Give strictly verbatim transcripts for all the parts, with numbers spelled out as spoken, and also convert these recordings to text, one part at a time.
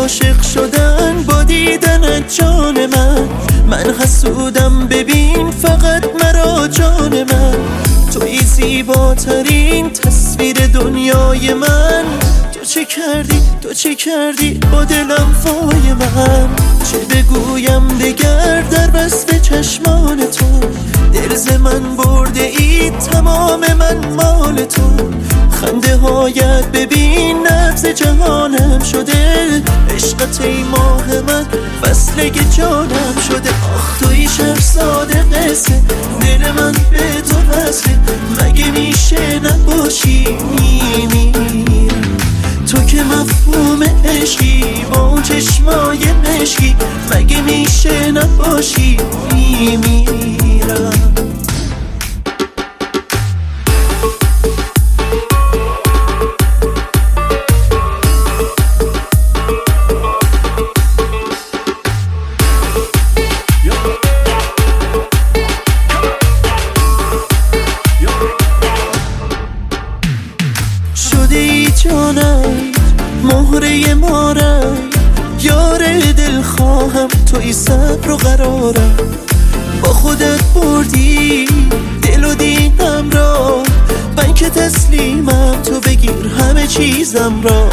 عاشق شدن با دیدنت جان من. من حسودم ببین فقط مرا جان من. توی زیباترین تصویر دنیای من. تو چه کردی تو چه کردی با دلم وای من. چه بگویم دگر در وصف چشمان تو. دل ز من برده ای تمام من مال تو. خنده هایت ببین نبض جهانم شده. عشقت ای ماه من فصله جانم شده. آخ توی شهرزاد قصه دل من به تو وصله. مگه میشه نباشی میمیرم. تو که مفهوم عشقی با چشمای مشکی. مگه میشه نباشی میمیرم. شده ای جانم مهره مارم. یار دل خواهم توی صبر و قرارم. با خودت بردی دل و دینم را. من که تسلیمم تو بگیر همه چیزم را.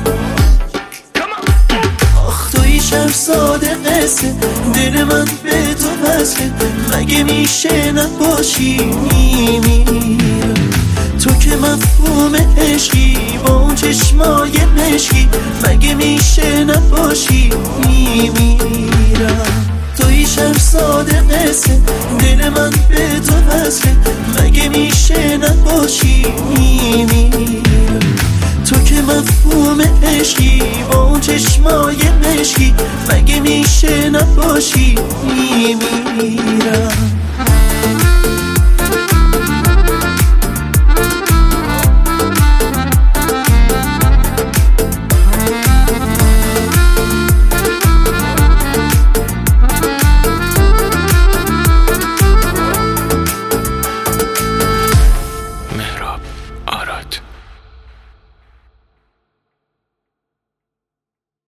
آخ توی شهرزاد قصه دل من به تو وصله. مگه میشه نباشی میمیرم. تو که مفهوم عشقی با اون چشمای مشکی. مگه میشه نباشی میمیرم. توی شهرزاد قصه دل من به تو وصله. مگه میشه نباشی میمیرم. تو که مفهوم عشقی با اون چشمای مشکی. مگه میشه نباشی میمیرم.